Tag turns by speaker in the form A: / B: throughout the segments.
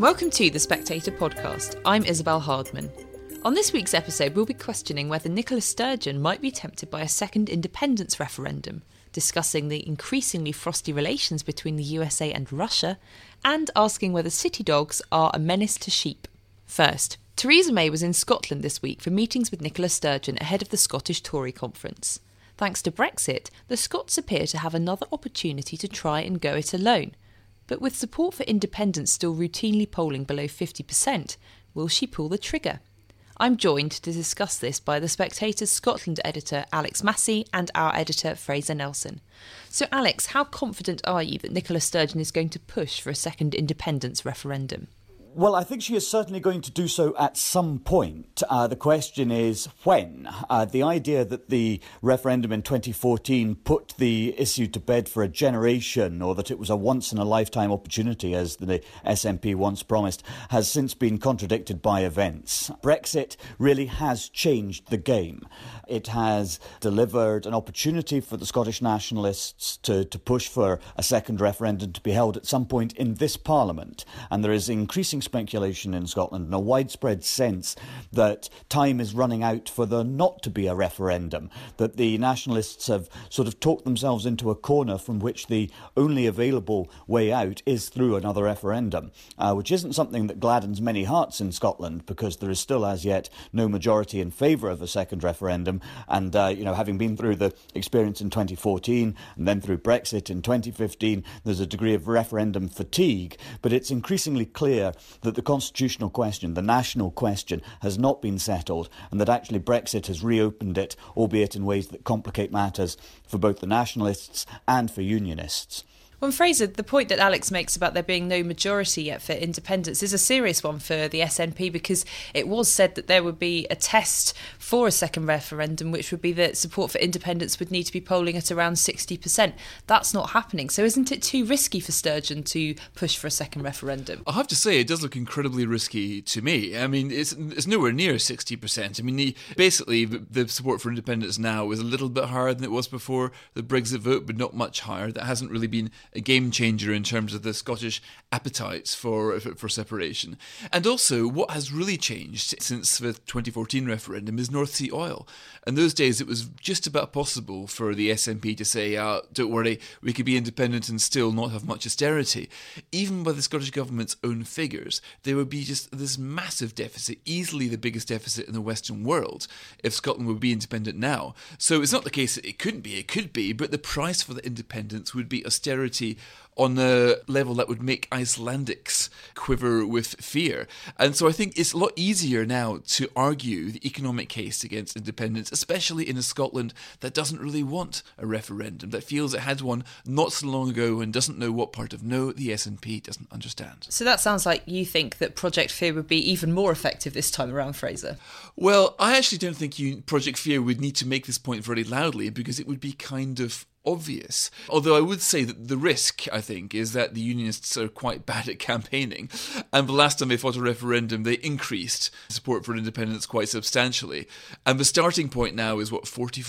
A: Welcome to the Spectator podcast. I'm Isabel Hardman. On this week's episode, we'll be questioning whether Nicola Sturgeon might be tempted by a second independence referendum, discussing the increasingly frosty relations between the USA and Russia, and asking whether city dogs are a menace to sheep. First, Theresa May was in Scotland this week for meetings with Nicola Sturgeon ahead of the Scottish Tory conference. Thanks to Brexit, the Scots appear to have another opportunity to try and go it alone. But with support for independence still routinely polling below 50%, will she pull the trigger? I'm joined to discuss this by The Spectator's Scotland editor Alex Massey and our editor Fraser Nelson. So Alex, how confident are you that Nicola Sturgeon is going to push for a second independence referendum?
B: Well, I think she is certainly going to do so at some point. The question is when. The idea that the referendum in 2014 put the issue to bed for a generation, or that it was a once-in-a-lifetime opportunity, as the SNP once promised, has since been contradicted by events. Brexit really has changed the game. It has delivered an opportunity for the Scottish nationalists to push for a second referendum to be held at some point in this Parliament. And there is increasing speculation in Scotland and a widespread sense that time is running out for there not to be a referendum, that the nationalists have sort of talked themselves into a corner from which the only available way out is through another referendum, which isn't something that gladdens many hearts in Scotland because there is still as yet no majority in favour of a second referendum. And, having been through the experience in 2014 and then through Brexit in 2015, there's a degree of referendum fatigue. But it's increasingly clear that the constitutional question, the national question, has not been settled, and that actually Brexit has reopened it, albeit in ways that complicate matters for both the nationalists and for unionists.
A: Well, Fraser, the point that Alex makes about there being no majority yet for independence is a serious one for the SNP, because it was said that there would be a test for a second referendum, which would be that support for independence would need to be polling at around 60%. That's not happening. So isn't it too risky for Sturgeon to push for a second referendum?
C: I have to say, it does look incredibly risky to me. I mean, it's nowhere near 60%. I mean, basically, the support for independence now is a little bit higher than it was before the Brexit vote, but not much higher. That hasn't really been a game changer in terms of the Scottish appetites for separation. And also, what has really changed since the 2014 referendum is North Sea oil. In those days, it was just about possible for the SNP to say, don't worry, we could be independent and still not have much austerity. Even by the Scottish Government's own figures, there would be just this massive deficit, easily the biggest deficit in the Western world, if Scotland would be independent now. So it's not the case that it couldn't be, it could be, but the price for the independence would be austerity on a level that would make Icelandics quiver with fear. And so I think it's a lot easier now to argue the economic case against independence, especially in a Scotland that doesn't really want a referendum, that feels it had one not so long ago and doesn't know what part of no the SNP doesn't understand.
A: So that sounds like you think that Project Fear would be even more effective this time around, Fraser.
C: Well, I actually don't think Project Fear would need to make this point very loudly, because it would be kind of obvious. Although I would say that the risk, I think, is that the unionists are quite bad at campaigning. And the last time they fought a referendum, they increased support for independence quite substantially. And the starting point now is,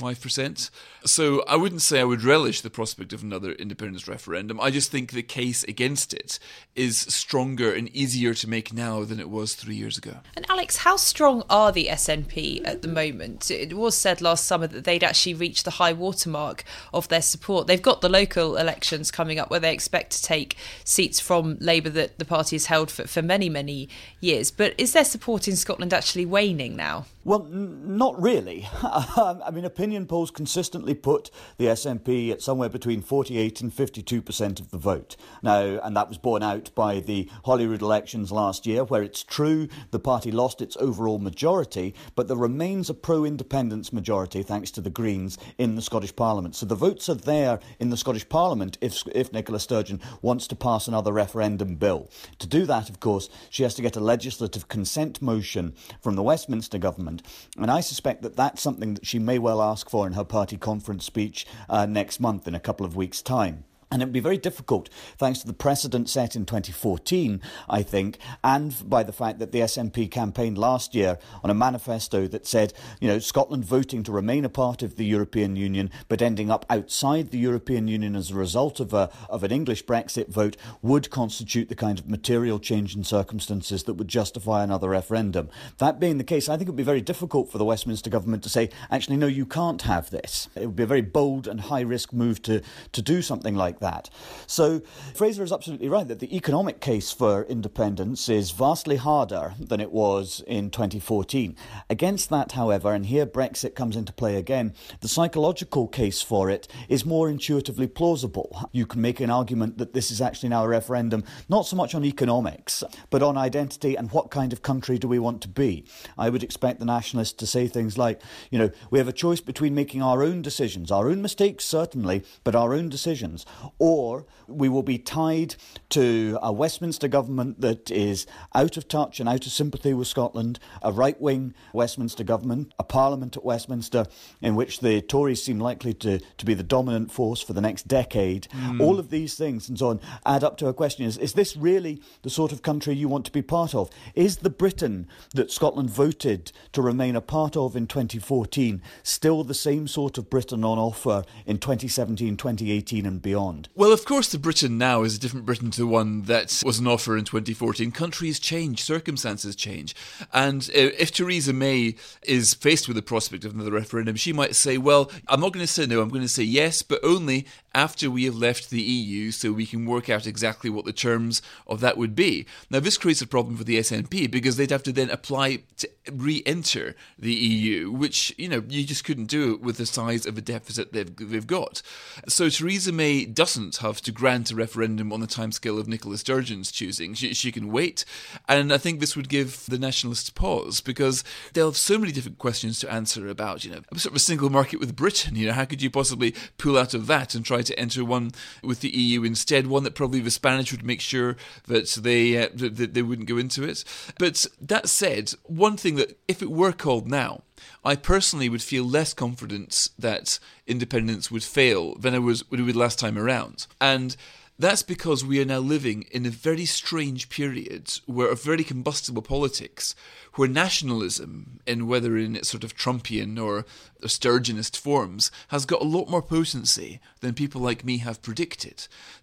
C: 45%? So I wouldn't say I would relish the prospect of another independence referendum. I just think the case against it is stronger and easier to make now than it was 3 years ago.
A: And Alex, how strong are the SNP at the moment? It was said last summer that they'd actually reached the high watermark of their support. They've got the local elections coming up where they expect to take seats from Labour that the party has held for many, many years. But is their support in Scotland actually waning now?
B: Well, not really. I mean, opinion polls consistently put the SNP at somewhere between 48 and 52% of the vote. Now, and that was borne out by the Holyrood elections last year, where it's true the party lost its overall majority, but there remains a pro-independence majority, thanks to the Greens, in the Scottish Parliament. So the votes are there in the Scottish Parliament if Nicola Sturgeon wants to pass another referendum bill. To do that, of course, she has to get a legislative consent motion from the Westminster government, and I suspect that that's something that she may well ask for in her party conference speech next month, in a couple of weeks' time. And it would be very difficult, thanks to the precedent set in 2014, I think, and by the fact that the SNP campaigned last year on a manifesto that said, Scotland voting to remain a part of the European Union, but ending up outside the European Union as a result of an English Brexit vote would constitute the kind of material change in circumstances that would justify another referendum. That being the case, I think it would be very difficult for the Westminster government to say, actually, no, you can't have this. It would be a very bold and high-risk move to do something like that. So Fraser is absolutely right that the economic case for independence is vastly harder than it was in 2014. Against that, however, and here Brexit comes into play again, the psychological case for it is more intuitively plausible. You can make an argument that this is actually now a referendum not so much on economics, but on identity and what kind of country do we want to be. I would expect the nationalists to say things like, we have a choice between making our own decisions, our own mistakes certainly, but our own decisions, or we will be tied to a Westminster government that is out of touch and out of sympathy with Scotland, a right-wing Westminster government, a parliament at Westminster in which the Tories seem likely to be the dominant force for the next decade. All of these things and so on add up to a question, is this really the sort of country you want to be part of? Is the Britain that Scotland voted to remain a part of in 2014 still the same sort of Britain on offer in 2017, 2018 and beyond?
C: Well, of course, the Britain now is a different Britain to the one that was on offer in 2014. Countries change, circumstances change. And if Theresa May is faced with the prospect of another referendum, she might say, well, I'm not going to say no, I'm going to say yes, but only after we have left the EU so we can work out exactly what the terms of that would be. Now, this creates a problem for the SNP because they'd have to then apply to re-enter the EU, which, you just couldn't do it with the size of a deficit they've got. So Theresa May doesn't have to grant a referendum on the timescale of Nicola Sturgeon's choosing. She can wait, and I think this would give the nationalists pause because they'll have so many different questions to answer about, sort of a single market with Britain. How could you possibly pull out of that and try to enter one with the EU instead? One that probably the Spanish would make sure that they wouldn't go into it. But that said, one thing that if it were called now, I personally would feel less confident that independence would fail than I would last time around. And that's because we are now living in a very strange period where of very combustible politics, where nationalism, whether in its sort of Trumpian or Sturgeonist forms, has got a lot more potency than people like me have predicted.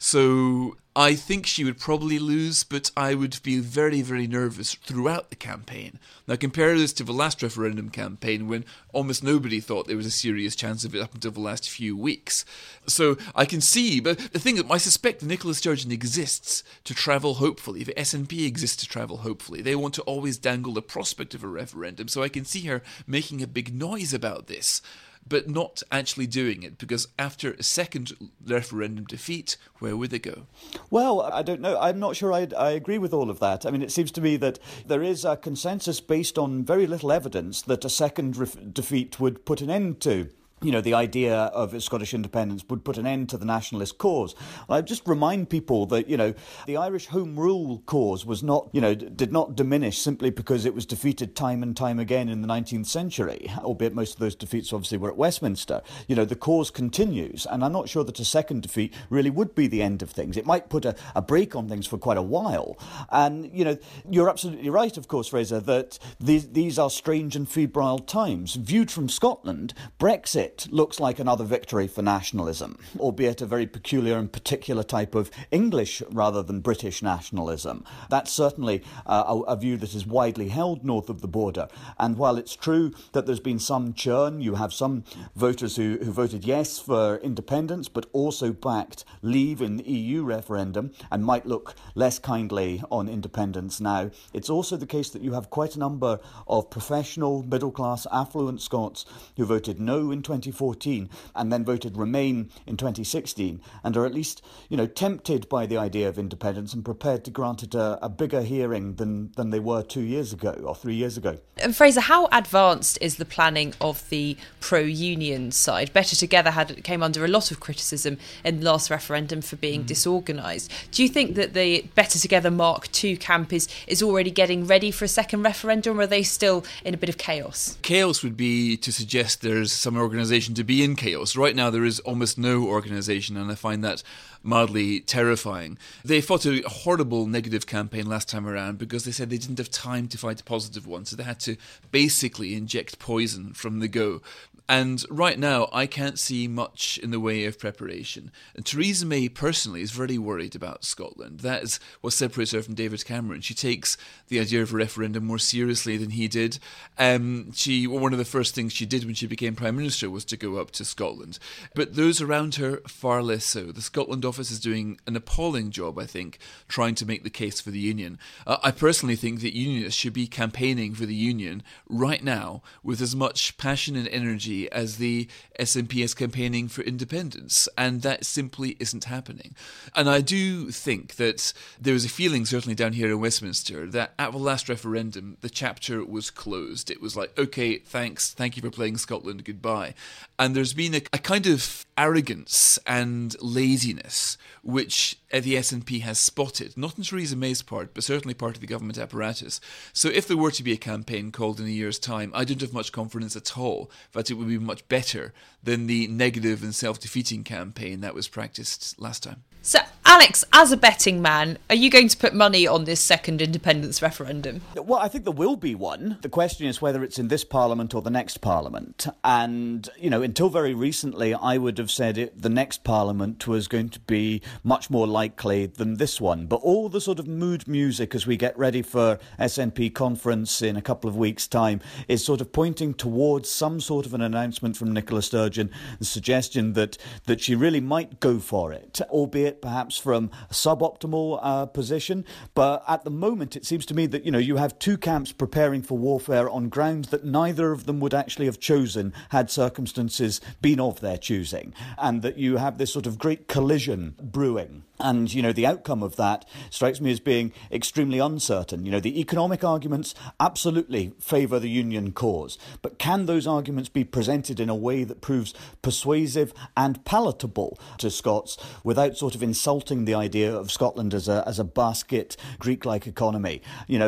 C: So I think she would probably lose, but I would be very, very nervous throughout the campaign. Now compare this to the last referendum campaign when almost nobody thought there was a serious chance of it up until the last few weeks. So I can see, but the thing is, I suspect that Nicola Sturgeon exists to travel hopefully. The SNP exists to travel hopefully. They want to always dangle the prospect of a referendum, so I can see her making a big noise about this, but not actually doing it, because after a second referendum defeat, where would they go?
B: Well, I don't know. I'm not sure I agree with all of that. I mean, it seems to me that there is a consensus based on very little evidence that a second defeat would put an end to. The idea of Scottish independence would put an end to the nationalist cause. I just remind people that, the Irish Home Rule cause was not, did not diminish simply because it was defeated time and time again in the 19th century, albeit most of those defeats obviously were at Westminster. The cause continues, and I'm not sure that a second defeat really would be the end of things. It might put a break on things for quite a while. And, you're absolutely right, of course, Fraser, that these are strange and febrile times. Viewed from Scotland, Brexit looks like another victory for nationalism, albeit a very peculiar and particular type of English rather than British nationalism. That's certainly a view that is widely held north of the border. And while it's true that there's been some churn, you have some voters who voted yes for independence, but also backed leave in the EU referendum and might look less kindly on independence now. It's also the case that you have quite a number of professional, middle-class, affluent Scots who voted no in 2014 and then voted Remain in 2016 and are at least, tempted by the idea of independence and prepared to grant it a bigger hearing than they were 2 years ago or 3 years ago.
A: And Fraser, how advanced is the planning of the pro-union side? Better Together came under a lot of criticism in the last referendum for being disorganised. Do you think that the Better Together Mark II camp is already getting ready for a second referendum, or are they still in a bit of chaos?
C: Chaos would be to suggest there's some organisation organisation to be in chaos. Right now there is almost no organisation, and I find that mildly terrifying. They fought a horrible negative campaign last time around because they said they didn't have time to fight a positive one, so they had to basically inject poison from the go. And right now, I can't see much in the way of preparation. And Theresa May personally is very worried about Scotland. That is what separates her from David Cameron. She takes the idea of a referendum more seriously than he did. One of the first things she did when she became Prime Minister was to go up to Scotland. But those around her, far less so. The Scotland office is doing an appalling job, I think, trying to make the case for the Union. I personally think that Unionists should be campaigning for the Union right now with as much passion and energy as the SNP is campaigning for independence, and that simply isn't happening. And I do think that there was a feeling, certainly down here in Westminster, that at the last referendum, the chapter was closed. It was like, okay, thank you for playing Scotland, goodbye. And there's been a kind of arrogance and laziness which the SNP has spotted, not on Theresa May's part, but certainly part of the government apparatus. So if there were to be a campaign called in a year's time, I don't have much confidence at all that it would be much better than the negative and self-defeating campaign that was practiced last time.
A: So, Alex, as a betting man, are you going to put money on this second independence referendum?
B: Well, I think there will be one. The question is whether it's in this Parliament or the next Parliament. And, until very recently, I would have said the next Parliament was going to be much more likely than this one. But all the sort of mood music as we get ready for SNP conference in a couple of weeks' time is sort of pointing towards some sort of an announcement from Nicola Sturgeon, the suggestion that she really might go for it, albeit perhaps from a suboptimal position. But at the moment, it seems to me that, you have two camps preparing for warfare on ground that neither of them would actually have chosen had circumstances been of their choosing. And that you have this sort of great collision brewing. And, the outcome of that strikes me as being extremely uncertain. The economic arguments absolutely favour the union cause. But can those arguments be presented in a way that proves persuasive and palatable to Scots without sort of insulting the idea of Scotland as a basket Greek-like economy?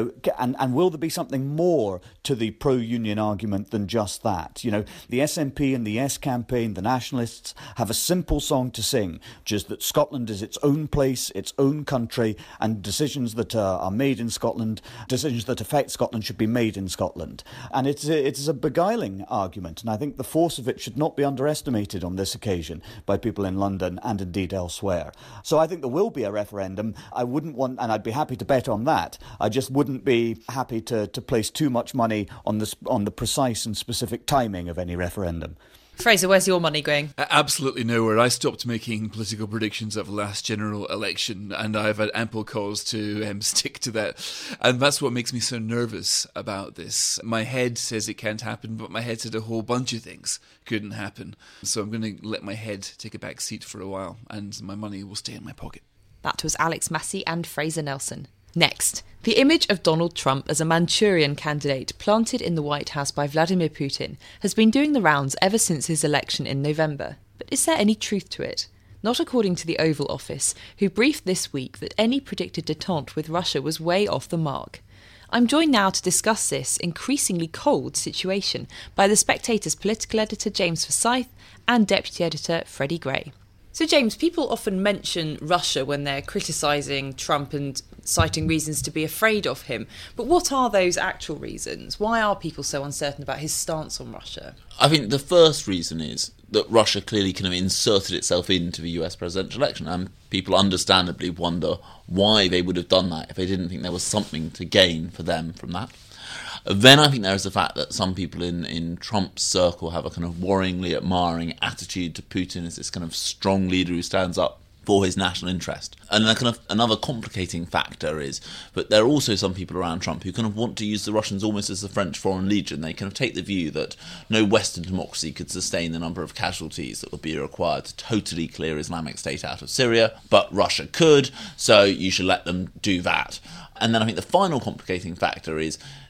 B: And will there be something more to the pro-union argument than just that? The SNP and the Yes campaign, the nationalists, have a simple song to sing, just that Scotland is its own place, its own country, and decisions that are made in Scotland, decisions that affect Scotland should be made in Scotland. And it is a beguiling argument, and I think the force of it should not be underestimated on this occasion by people in London and indeed elsewhere. So I think there will be a referendum. I wouldn't want, and I'd be happy to bet on that, I just wouldn't be happy to place too much money on the precise and specific timing of any referendum.
A: Fraser, where's your money going?
C: Absolutely nowhere. I stopped making political predictions of the last general election, and I've had ample cause to stick to that. And that's what makes me so nervous about this. My head says it can't happen, but my head said a whole bunch of things couldn't happen. So I'm going to let my head take a back seat for a while, and my money will stay in my pocket.
A: That was Alex Massey and Fraser Nelson. Next, the image of Donald Trump as a Manchurian candidate planted in the White House by Vladimir Putin has been doing the rounds ever since his election in November. But is there any truth to it? Not according to the Oval Office, who briefed this week that any predicted détente with Russia was way off the mark. I'm joined now to discuss this increasingly cold situation by The Spectator's political editor James Forsyth and deputy editor Freddie Gray. So, James, people often mention Russia when they're criticising Trump and citing reasons to be afraid of him. But what are those actual reasons? Why are people so uncertain about his stance on Russia?
D: I think the first reason is that Russia clearly kind of inserted itself into the US presidential election, and people understandably wonder why they would have done that if they didn't think there was something to gain for them from that. Then I think there is the fact that some people in Trump's circle have a kind of worryingly admiring attitude to Putin as this kind of strong leader who stands up for his national interest. And then kind of another complicating factor is that there are also some people around Trump who kind of want to use the Russians almost as the French Foreign Legion. They kind of take the view that no Western democracy could sustain the number of casualties that would be required to totally clear Islamic State out of Syria, but Russia could, so you should let them do that. And then I think the final complicating factor is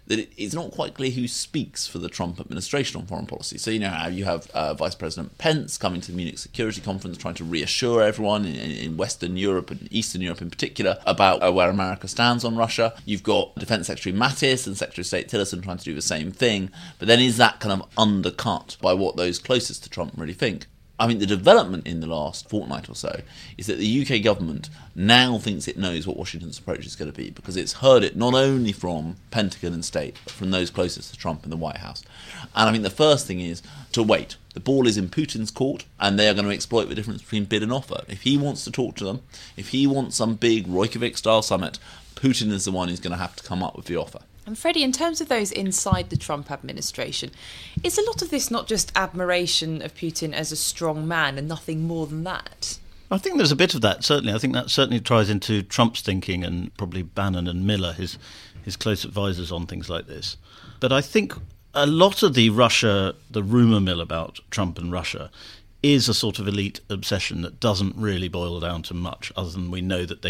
D: that it's not quite clear who speaks for the Trump administration on foreign policy. So, you have Vice President Pence coming to the Munich Security Conference trying to reassure everyone in Western Europe and Eastern Europe in particular about where America stands on Russia. You've got Defense Secretary Mattis and Secretary of State Tillerson trying to do the same thing. But then is that kind of undercut by what those closest to Trump really think? I mean, the development in the last fortnight or so is that the UK government now thinks it knows what Washington's approach is going to be, because it's heard it not only from Pentagon and State, but from those closest to Trump in the White House. And I think the first thing is to wait. The ball is in Putin's court, and they are going to exploit the difference between bid and offer. If he wants to talk to them, if he wants some big Reykjavik-style summit, Putin is the one who's going to have to come up with the offer.
A: And Freddie, in terms of those inside the Trump administration, is a lot of this not just admiration of Putin as a strong man and nothing more than that?
E: I think there's a bit of that, certainly. I think that certainly ties into Trump's thinking, and probably Bannon and Miller, his close advisors on things like this. But I think a lot of the rumour mill about Trump and Russia is a sort of elite obsession that doesn't really boil down to much, other than we know that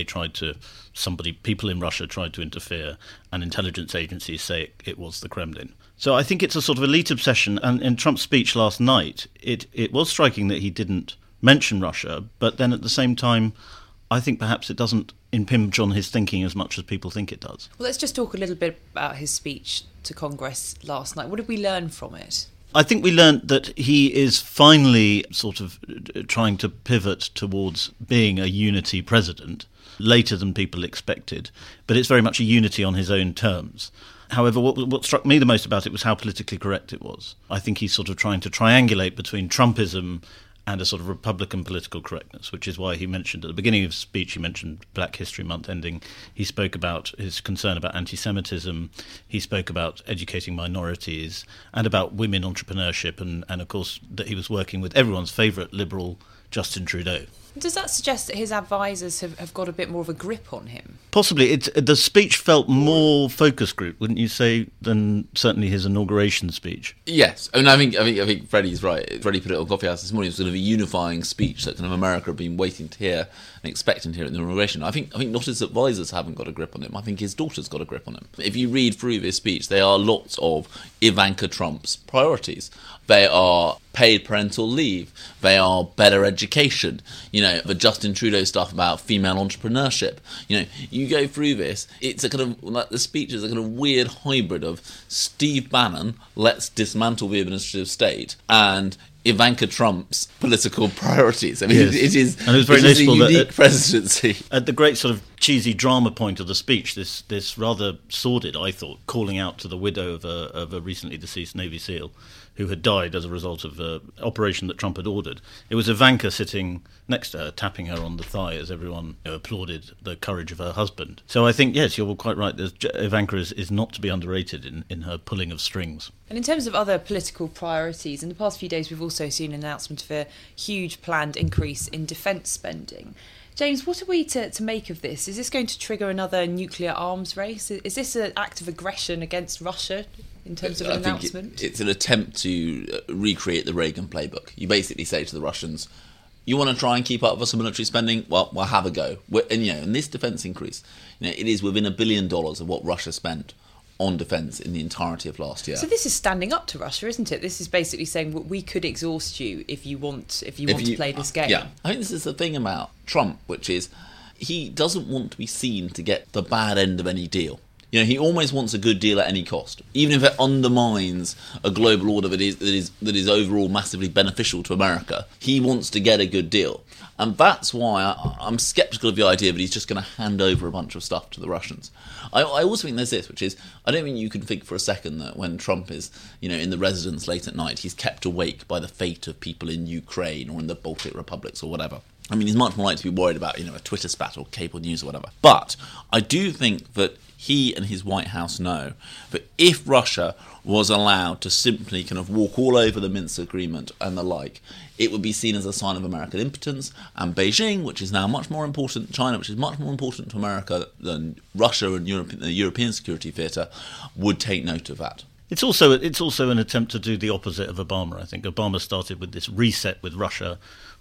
E: people in Russia tried to interfere, and intelligence agencies say it was the Kremlin. So I think it's a sort of elite obsession, and in Trump's speech last night, it was striking that he didn't mention Russia, but then at the same time, I think perhaps it doesn't impinge on his thinking as much as people think it does.
A: Well, let's just talk a little bit about his speech to Congress last night. What did we learn from it?
E: I think we learnt that he is finally sort of trying to pivot towards being a unity president, later than people expected, but it's very much a unity on his own terms. However, what struck me the most about it was how politically correct it was. I think he's sort of trying to triangulate between Trumpism and a sort of Republican political correctness, which is why he mentioned at the beginning of his speech, he mentioned Black History Month ending. He spoke about his concern about anti-Semitism. He spoke about educating minorities and about women entrepreneurship, and of course that he was working with everyone's favourite liberal, Justin Trudeau.
A: Does that suggest that his advisors have got a bit more of a grip on him?
E: Possibly. The speech felt more focus group, wouldn't you say, than certainly his inauguration speech?
D: Yes. I mean, I think Freddie's right. Freddie put it on Coffee House this morning. It was sort of a unifying speech that kind of America had been waiting to hear and expecting to hear at the inauguration. I think not his advisors haven't got a grip on him. I think his daughter's got a grip on him. If you read through this speech, there are lots of Ivanka Trump's priorities. They are paid parental leave. They are better education. The Justin Trudeau stuff about female entrepreneurship. You go through this, it's a kind of, like, the speech is a kind of weird hybrid of Steve Bannon, let's dismantle the administrative state, and Ivanka Trump's political priorities. I mean,
E: yes.
D: it is
E: a unique
D: presidency.
E: At the great sort of cheesy drama point of the speech, this rather sordid, I thought, calling out to the widow of a recently deceased Navy SEAL who had died as a result of an operation that Trump had ordered. It was Ivanka sitting next to her, tapping her on the thigh as everyone applauded the courage of her husband. So I think, yes, you're quite right. Ivanka is not to be underrated in her pulling of strings.
A: And in terms of other political priorities, in the past few days we've also seen an announcement of a huge planned increase in defence spending. James, what are we to make of this? Is this going to trigger another nuclear arms race? Is this an act of aggression against Russia in terms of an announcement?
D: It's an attempt to recreate the Reagan playbook. You basically say to the Russians, you want to try and keep up with some military spending? Well, we'll have a go. And this defence increase, it is within $1 billion of what Russia spent on defence in the entirety of last year.
A: So this is standing up to Russia, isn't it? This is basically saying, well, we could exhaust you if you want to play this game.
D: Yeah, I think this is the thing about Trump, which is he doesn't want to be seen to get the bad end of any deal. He almost wants a good deal at any cost, even if it undermines a global order that is overall massively beneficial to America. He wants to get a good deal. And that's why I'm sceptical of the idea that he's just going to hand over a bunch of stuff to the Russians. I also think there's this, which is, I don't think you can think for a second that when Trump is, in the residence late at night, he's kept awake by the fate of people in Ukraine or in the Baltic republics or whatever. I mean, he's much more likely to be worried about, a Twitter spat or cable news or whatever. But I do think that he and his White House know that if Russia was allowed to simply kind of walk all over the Minsk agreement and the like, it would be seen as a sign of American impotence, and Beijing, which is now much more important, China, which is much more important to America than Russia and the European security theatre, would take note of that.
E: It's also an attempt to do the opposite of Obama, I think. Obama started with this reset with Russia,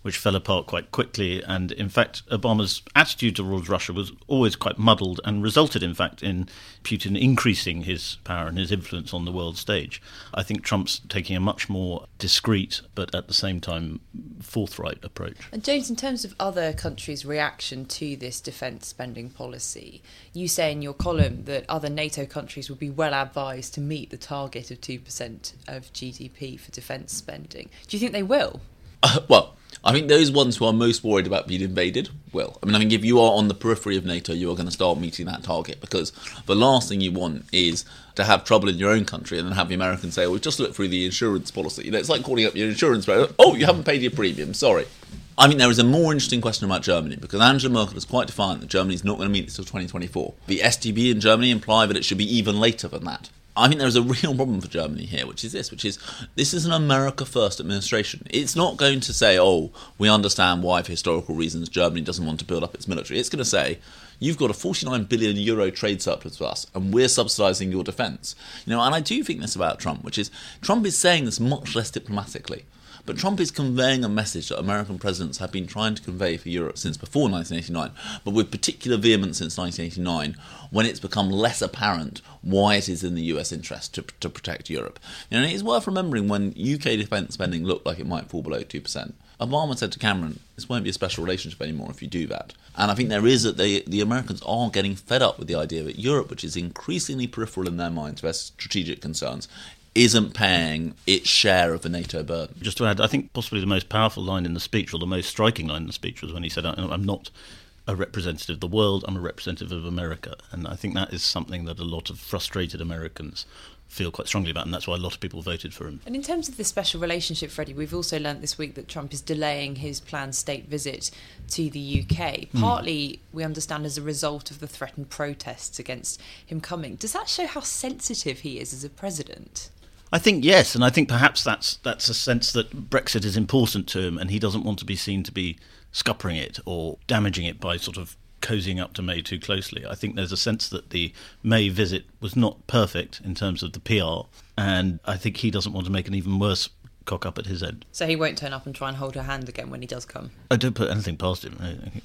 E: which fell apart quite quickly. And in fact, Obama's attitude towards Russia was always quite muddled and resulted, in fact, in Putin increasing his power and his influence on the world stage. I think Trump's taking a much more discreet, but at the same time forthright approach.
A: And James, in terms of other countries' reaction to this defence spending policy, you say in your column that other NATO countries would be well advised to meet the target of 2% of GDP for defence spending. Do you think they will?
D: Well, I think those ones who are most worried about being invaded will. I mean, if you are on the periphery of NATO, you are going to start meeting that target, because the last thing you want is to have trouble in your own country and then have the Americans say, well, just look through the insurance policy. You know, it's like calling up your insurance broker. Oh, you haven't paid your premium, sorry. I mean, there is a more interesting question about Germany, because Angela Merkel is quite defiant that Germany is not going to meet this until 2024. The STB in Germany imply that it should be even later than that. I think there's a real problem for Germany here, which is this is an America-first administration. It's not going to say, oh, we understand why for historical reasons Germany doesn't want to build up its military. It's going to say, you've got a 49 billion euro trade surplus with us, and we're subsidising your defence. You know, and I do think this about Trump, which is, Trump is saying this much less diplomatically. But Trump is conveying a message that American presidents have been trying to convey for Europe since before 1989, but with particular vehemence since 1989, when it's become less apparent why it is in the US interest to protect Europe. You know, and it's worth remembering when UK defence spending looked like it might fall below 2%. Obama said to Cameron, this won't be a special relationship anymore if you do that. And I think there is that the Americans are getting fed up with the idea that Europe, which is increasingly peripheral in their minds to their strategic concerns, isn't paying its share of the NATO burden.
E: Just to add, I think possibly the most powerful line in the speech, or the most striking line in the speech, was when he said, I'm not a representative of the world, I'm a representative of America. And I think that is something that a lot of frustrated Americans feel quite strongly about, and that's why a lot of people voted for him.
A: And in terms of the special relationship, Freddie, we've also learnt this week that Trump is delaying his planned state visit to the UK, partly, we understand, as a result of the threatened protests against him coming. Does that show how sensitive he is as a president?
E: I think yes, and I think perhaps that's a sense that Brexit is important to him, and he doesn't want to be seen to be scuppering it or damaging it by sort of cozying up to May too closely. I think there's a sense that the May visit was not perfect in terms of the PR, and I think he doesn't want to make an even worse cock up at his end.
A: So he won't turn up and try and hold her hand again when he does come?
E: I don't put anything past him.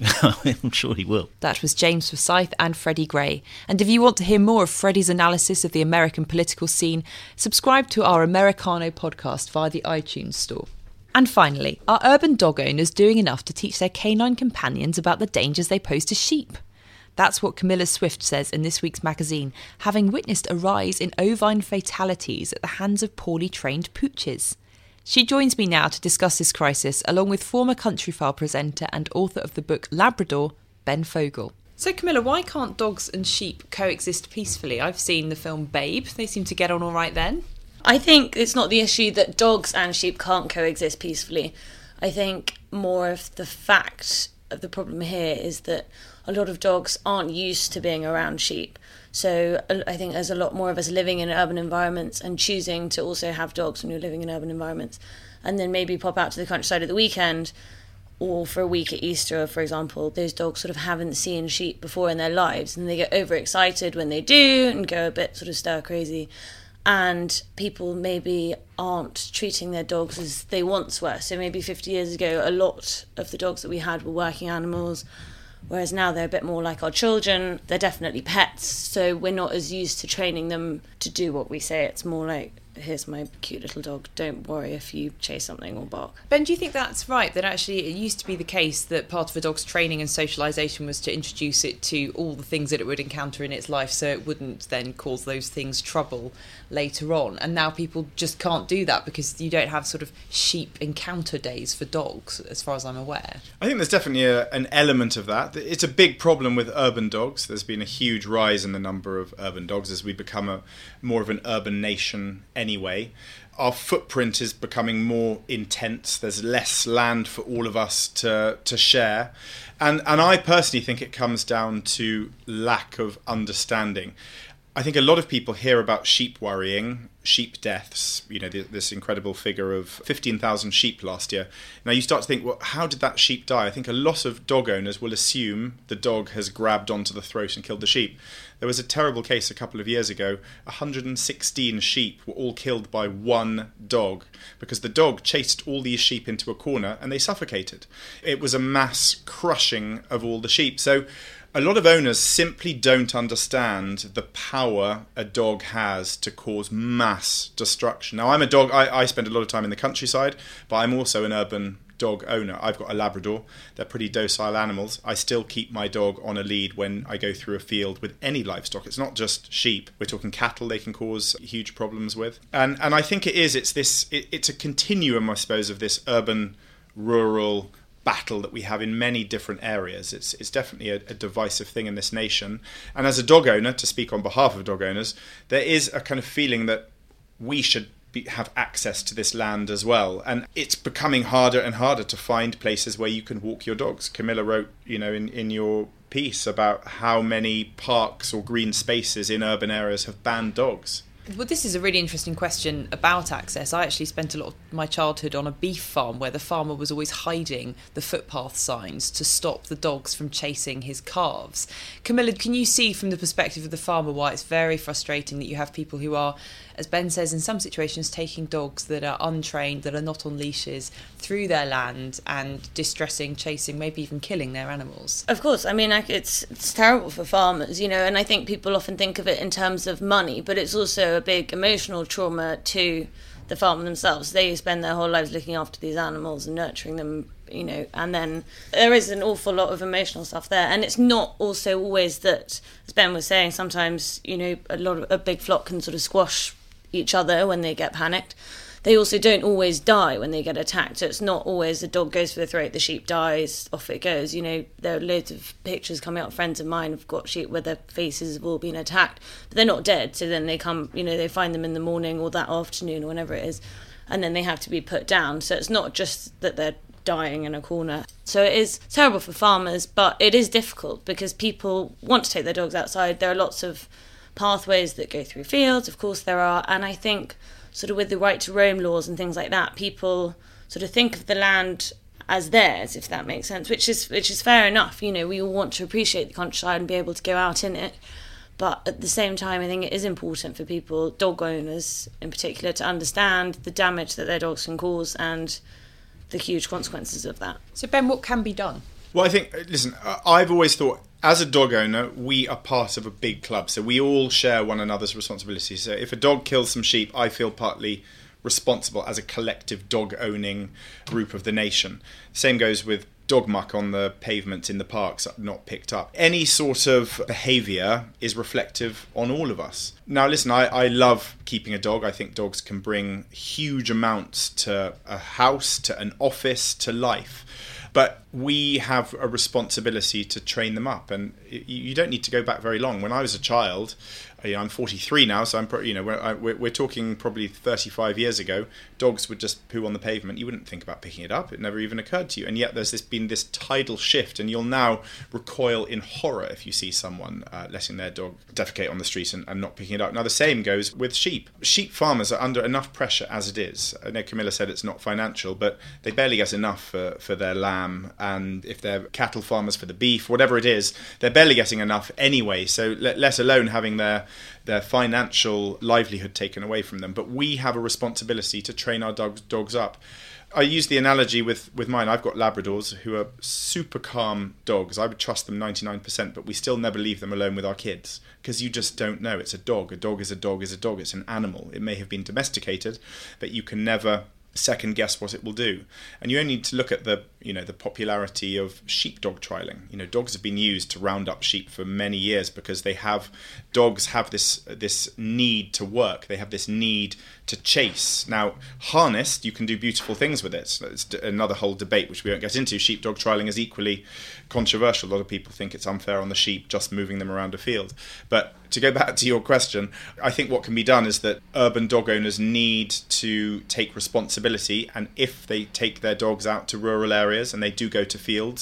E: I'm sure he will.
A: That was James Forsyth and Freddie Gray. And if you want to hear more of Freddie's analysis of the American political scene, subscribe to our Americano podcast via the iTunes store. And finally, are urban dog owners doing enough to teach their canine companions about the dangers they pose to sheep? That's what Camilla Swift says in this week's magazine, having witnessed a rise in ovine fatalities at the hands of poorly trained pooches. She joins me now to discuss this crisis, along with former Countryfile presenter and author of the book Labrador, Ben Fogle. So Camilla, why can't dogs and sheep coexist peacefully? I've seen the film Babe. They seem to get on all right then.
F: I think it's not the issue that dogs and sheep can't coexist peacefully. I think more of the fact of the problem here is that a lot of dogs aren't used to being around sheep. So I think there's a lot more of us living in urban environments and choosing to also have dogs when you're living in urban environments, and then maybe pop out to the countryside at the weekend or for a week at Easter, for example. Those dogs sort of haven't seen sheep before in their lives, and they get overexcited when they do and go a bit sort of stir crazy. And people maybe aren't treating their dogs as they once were. So maybe 50 years ago, a lot of the dogs that we had were working animals, whereas now they're a bit more like our children. They're definitely pets, so we're not as used to training them to do what we say. It's more like, here's my cute little dog, don't worry if you chase something or bark.
A: Ben, do you think that's right, that actually it used to be the case that part of a dog's training and socialisation was to introduce it to all the things that it would encounter in its life so it wouldn't then cause those things trouble later on, and now people just can't do that because you don't have sort of sheep encounter days for dogs, as far as I'm aware?
G: I think there's definitely an element of that. It's a big problem with urban dogs. There's been a huge rise in the number of urban dogs as we become more of an urban nation anyway. Our footprint is becoming more intense. There's less land for all of us to share. And I personally think it comes down to lack of understanding. I think a lot of people hear about sheep worrying, sheep deaths, this incredible figure of 15,000 sheep last year. Now you start to think, well, how did that sheep die? I think a lot of dog owners will assume the dog has grabbed onto the throat and killed the sheep. There was a terrible case a couple of years ago. 116 sheep were all killed by one dog because the dog chased all these sheep into a corner and they suffocated. It was a mass crushing of all the sheep. So a lot of owners simply don't understand the power a dog has to cause mass destruction. Now, I'm a dog. I spend a lot of time in the countryside, but I'm also an urban dog owner. I've got a Labrador. They're pretty docile animals. I still keep my dog on a lead when I go through a field with any livestock. It's not just sheep. We're talking cattle they can cause huge problems with. And I think it's a continuum, I suppose, of this urban-rural battle that we have in many different areas. It's definitely a divisive thing in this nation. And as a dog owner, to speak on behalf of dog owners, there is a kind of feeling that we should have access to this land as well. And it's becoming harder and harder to find places where you can walk your dogs. Camilla wrote, in your piece about how many parks or green spaces in urban areas have banned dogs.
A: Well, this is a really interesting question about access. I actually spent a lot of my childhood on a beef farm where the farmer was always hiding the footpath signs to stop the dogs from chasing his calves. Camilla, can you see from the perspective of the farmer why it's very frustrating that you have people who are, as Ben says, in some situations taking dogs that are untrained, that are not on leashes, through their land and distressing, chasing, maybe even killing their animals?
F: Of course. I mean, it's terrible for farmers, and I think people often think of it in terms of money, but it's also a big emotional trauma to the farmer themselves. They spend their whole lives looking after these animals and nurturing them, and then there is an awful lot of emotional stuff there. And it's not also always that, as Ben was saying, sometimes, a big flock can sort of squash each other when they get panicked. They also don't always die when they get attacked. So it's not always the dog goes for the throat, the sheep dies, off it goes. There are loads of pictures coming up. Friends of mine have got sheep where their faces have all been attacked, but they're not dead. So then they come, they find them in the morning or that afternoon or whenever it is, and then they have to be put down. So it's not just that they're dying in a corner. So it is terrible for farmers, but it is difficult because people want to take their dogs outside. There are lots of pathways that go through fields, of course there are, and I think sort of with the right to roam laws and things like that, people sort of think of the land as theirs, if that makes sense, which is fair enough. We all want to appreciate the countryside and be able to go out in it, but at the same time I think it is important for people, dog owners in particular, to understand the damage that their dogs can cause and the huge consequences of that.
A: So Ben, what can be done?
G: Well, I think, listen, I've always thought, as a dog owner, we are part of a big club, so we all share one another's responsibilities. So if a dog kills some sheep, I feel partly responsible as a collective dog-owning group of the nation. Same goes with dog muck on the pavements in the parks not picked up. Any sort of behaviour is reflective on all of us. Now, listen, I love keeping a dog. I think dogs can bring huge amounts to a house, to an office, to life. But we have a responsibility to train them up, and you don't need to go back very long. When I was a child, I'm 43 now, so we're talking probably 35 years ago. Dogs would just poo on the pavement. You wouldn't think about picking it up. It never even occurred to you. And yet there's been this tidal shift, and you'll now recoil in horror if you see someone letting their dog defecate on the street and not picking it up. Now the same goes with sheep. Sheep farmers are under enough pressure as it is. I know Camilla said it's not financial, but they barely get enough for their lamb, and if they're cattle farmers for the beef, whatever it is, they're barely getting enough anyway. So let alone having their financial livelihood taken away from them. But we have a responsibility to train our dogs up. I use the analogy with mine. I've got Labradors who are super calm dogs. I would trust them 99%, but we still never leave them alone with our kids because you just don't know. It's a dog. A dog is a dog is a dog. It's an animal. It may have been domesticated, but you can never second guess what it will do. And you only need to look at the popularity of sheepdog trialing. Dogs have been used to round up sheep for many years because dogs have this need to work. They have this need to chase. Now, harnessed, you can do beautiful things with it. It's another whole debate which we won't get into. Sheepdog trialing is equally controversial. A lot of people think it's unfair on the sheep just moving them around a field. But to go back to your question, I think what can be done is that urban dog owners need to take responsibility, and if they take their dogs out to rural areas and they do go to fields,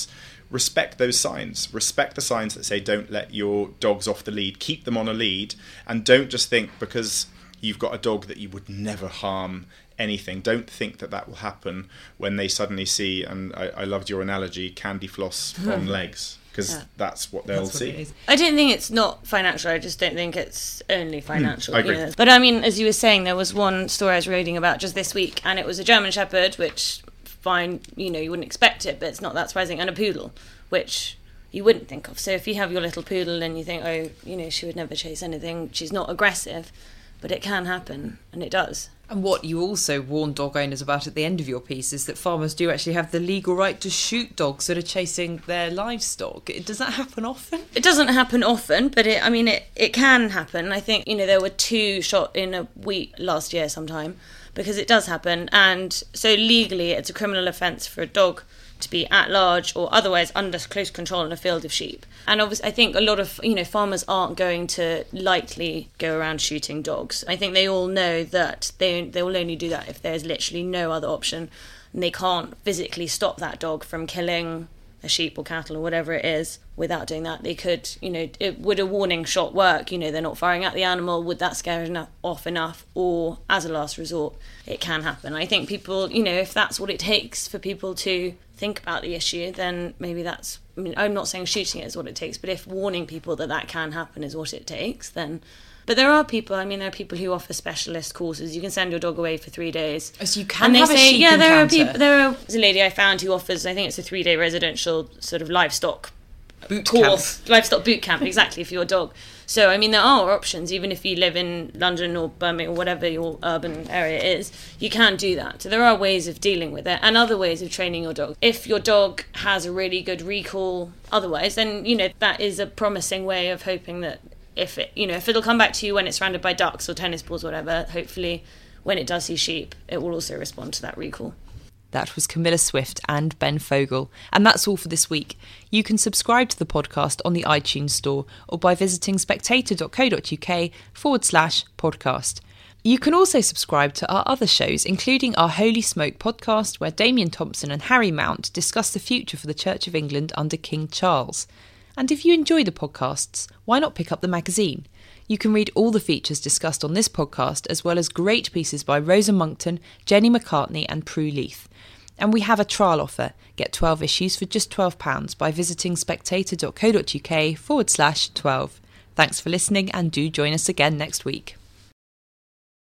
G: respect those signs. Respect the signs that say don't let your dogs off the lead. Keep them on a lead, and don't just think because you've got a dog that you would never harm anything. Don't think that that will happen when they suddenly see, and I loved your analogy, candy floss on legs. Because that's what they'll see.
F: I don't think it's not financial. I just don't think it's only financial.
G: I agree.
F: You know? But I mean, as you were saying, there was one story I was reading about just this week, and it was a German Shepherd, which, fine, you know, you wouldn't expect it, but it's not that surprising, and a poodle, which you wouldn't think of. So if you have your little poodle and you think, oh, you know, she would never chase anything, she's not aggressive, but it can happen, and it does.
A: And what you also warn dog owners about at the end of your piece is that farmers do actually have the legal right to shoot dogs that are chasing their livestock. Does that happen often?
F: It doesn't happen often, but it can happen. I think, you know, there were 2 shot in a week last year sometime, because it does happen. And so legally it's a criminal offence for a dog to be at large or otherwise under close control in a field of sheep. And obviously I think a lot of, you know, farmers aren't going to lightly go around shooting dogs. I think they all know that they will only do that if there's literally no other option, and they can't physically stop that dog from killing a sheep or cattle or whatever it is. Without doing that, they could, you know, would a warning shot work? You know, they're not firing at the animal. Would that scare off enough? Or as a last resort, it can happen. I think people, you know, if that's what it takes for people to think about the issue, then maybe that's, I mean, I'm not saying shooting it is what it takes, but if warning people that can happen is what it takes, then... But there are people, I mean, there are people who offer specialist courses. You can send your dog away for 3 days.
A: Oh, so you can have a sheep encounter.
F: There's a lady I found who offers, I think it's a 3-day residential sort of livestock course. Livestock boot camp, exactly, for your dog. So, I mean, there are options, even if you live in London or Birmingham or whatever your urban area is, you can do that. So there are ways of dealing with it and other ways of training your dog. If your dog has a really good recall otherwise, then, you know, that is a promising way of hoping that if it'll come back to you when it's surrounded by ducks or tennis balls or whatever, hopefully when it does see sheep, it will also respond to that recall.
A: That was Camilla Swift and Ben Fogle. And that's all for this week. You can subscribe to the podcast on the iTunes store or by visiting spectator.co.uk/podcast. You can also subscribe to our other shows, including our Holy Smoke podcast, where Damien Thompson and Harry Mount discuss the future for the Church of England under King Charles. And if you enjoy the podcasts, why not pick up the magazine? You can read all the features discussed on this podcast, as well as great pieces by Rosa Monckton, Jenny McCartney and Prue Leith. And we have a trial offer. Get 12 issues for just £12 by visiting spectator.co.uk/12. Thanks for listening, and do join us again next week.